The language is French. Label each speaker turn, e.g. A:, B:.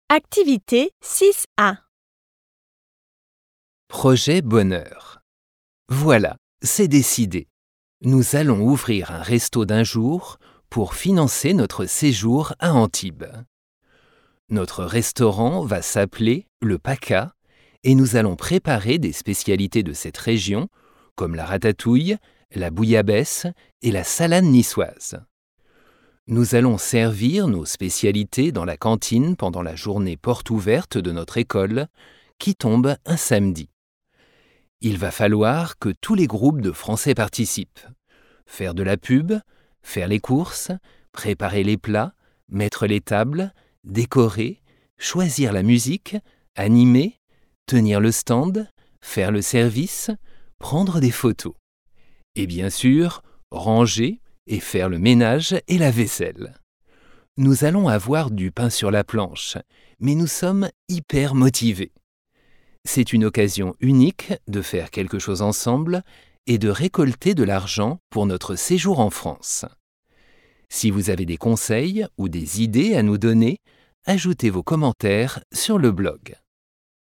A: Activité 6A.
B: Projet bonheur. Voilà, c'est décidé. Nous allons ouvrir un resto d'un jour pour financer notre séjour à Antibes. Notre restaurant va s'appeler le PACA et nous allons préparer des spécialités de cette région comme la ratatouille, la bouillabaisse et la salade niçoise. Nous allons servir nos spécialités dans la cantine pendant la journée porte ouverte de notre école qui tombe un samedi. Il va falloir que tous les groupes de Français participent. Faire de la pub, faire les courses, préparer les plats, mettre les tables, décorer, choisir la musique, animer, tenir le stand, faire le service, prendre des photos. Et bien sûr, ranger et faire le ménage et la vaisselle. Nous allons avoir du pain sur la planche, mais nous sommes hyper motivés. C'est une occasion unique de faire quelque chose ensemble et de récolter de l'argent pour notre séjour en France. Si vous avez des conseils ou des idées à nous donner, ajoutez vos commentaires sur le blog.